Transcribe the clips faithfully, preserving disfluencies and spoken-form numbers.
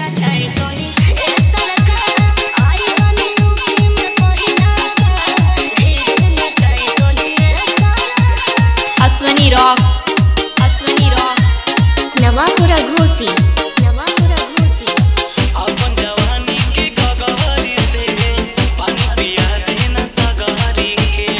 Ashwani rock, Ashwani rock, Navapura Ghosi, Navapura घोसी। अपन जवानी के गगरी से पानी पिया देना सगरी के।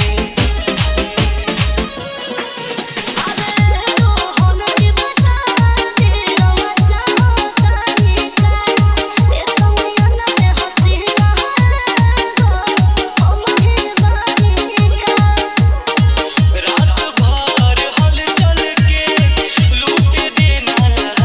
अबे तो हमरे बता दे रवा चाहता नहीं कर ए समियाना में हसीना है गो ओ महे बानी का। रात भर हल चल के लूट देना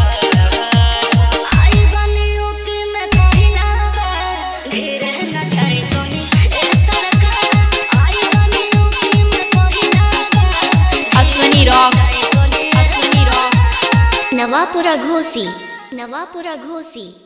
आई बनी यूपी में पहिला बार ढेर न जाए तोनी ए सरकार। आई बनी यूपी में पहिला बार अश्वनी रॉक, अश्वनी रॉक, नवापुरा घोसी, नवापुरा घोसी।